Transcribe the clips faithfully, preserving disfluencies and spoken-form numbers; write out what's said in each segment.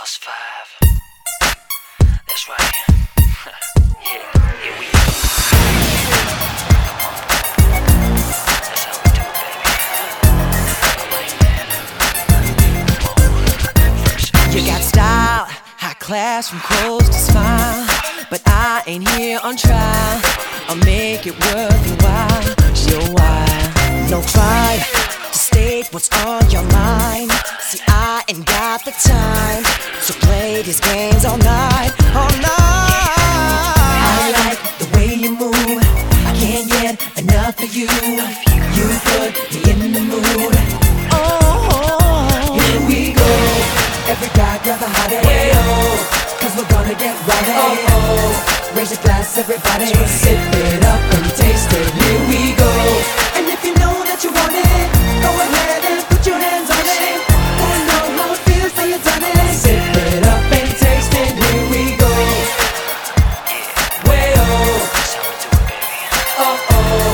Plus five. That's right. Yeah, here we go. Come on. That's how we do it, baby. Alright, man. Come on. First verse. You got style, high class from clothes to smile, but I ain't here on trial. I'll make it worth your while, your while. No pride to state what's on your mind. See, I ain't got the time to play these games all night, all night. I like the way you move, I can't get enough of you. You put me in the mood. Oh, here we go. Every guy grab a hottie, oh, cause we're gonna get rowdy. Oh, oh, raise your glass, everybody, sip it up and taste it. Here we go. And if you know that you want it, go ahead and put your hands on it. I know how it feels till you've done it. Sip it up and taste it. Here we go. Way oh, That's how we do it, baby. oh oh.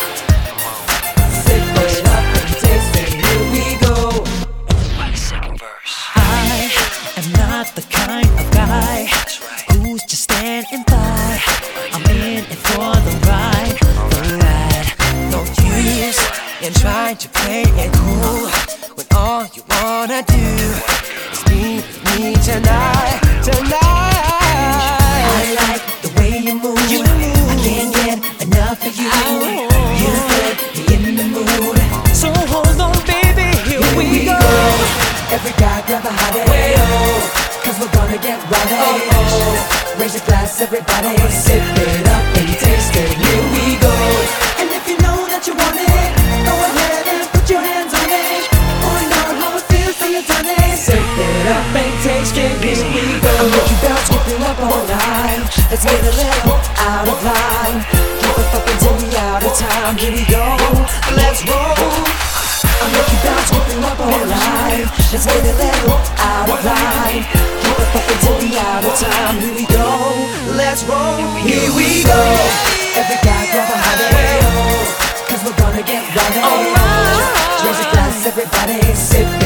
Sip it up and taste it. Here we go. By the second verse. I am not the kind of guy That's right. who's just standing by. I'm in it for the ride, the ride. No use in trying to play it cool when all you wanna do is be with me tonight, tonight. I like the way you move. You move. I can't get enough of you. You put me in the mood. So hold on, baby, here, here we, we go. go. Every guy grab a hottie, way oh, cause we're gonna get rowdy. Oh, oh, raise your glass, everybody, sip it up and taste it. Here we go. And if you know that you want it, go ahead and put your hands on it. Find out how it feels till you've done it. Sip it up and taste it. Here we go. I'll make you bounce, whipping up all night. Let's get a little out of line. Keep it up until we out of time. Here we go. Let's roll. I'll make you bounce, whipping up all night. Let's get a little out of line. Keep it up until we out of time. Here we go, let's roll. Here we go. Every guy grab a hottie, oh, cause we're gonna get rowdy. Raise a glass, everybody, sip